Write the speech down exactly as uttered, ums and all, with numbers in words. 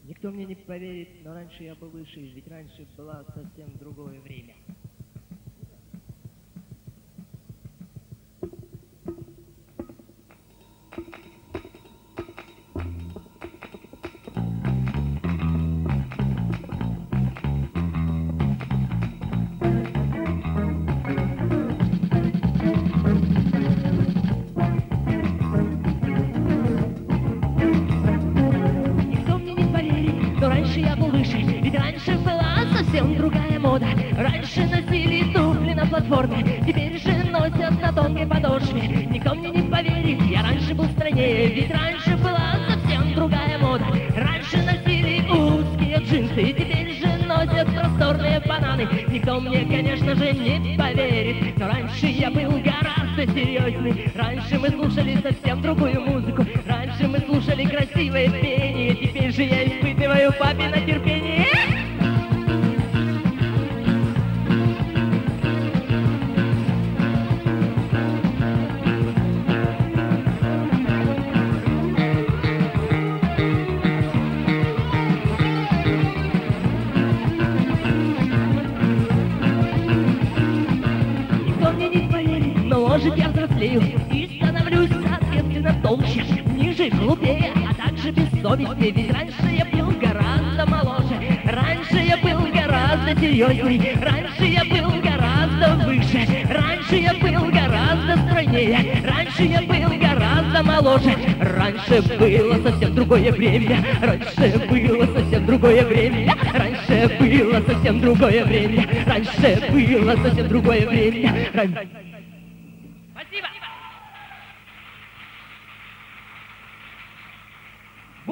Никто мне не поверит, но раньше я был выше, ведь раньше было совсем другое время. Раньше я был выше, ведь раньше была совсем другая мода. Раньше носили туфли на платформе, теперь же носят на тонкой подошве. Никто мне не поверит, я раньше был стройнее, ведь раньше была совсем другая мода. Раньше носили узкие джинсы, теперь же носят просторные бананы. Никто мне, конечно же, не поверит, но раньше я был гораздо серьезней. Раньше мы слушали совсем другую музыку, раньше мы слушали красивое пение, теперь же я испытываю папино терпение. Никто мне не поверит, но может я взрослею и становлюсь соответственно толще, ниже, глупее, а также бессовестнее. Ведь раньше я был гораздо моложе, раньше я был гораздо серьезней, раньше я был гораздо выше, раньше я был гораздо стройнее, раньше я был гораздо моложе. Раньше было совсем другое время, раньше было совсем другое время, раньше было совсем другое время, раньше было совсем другое время.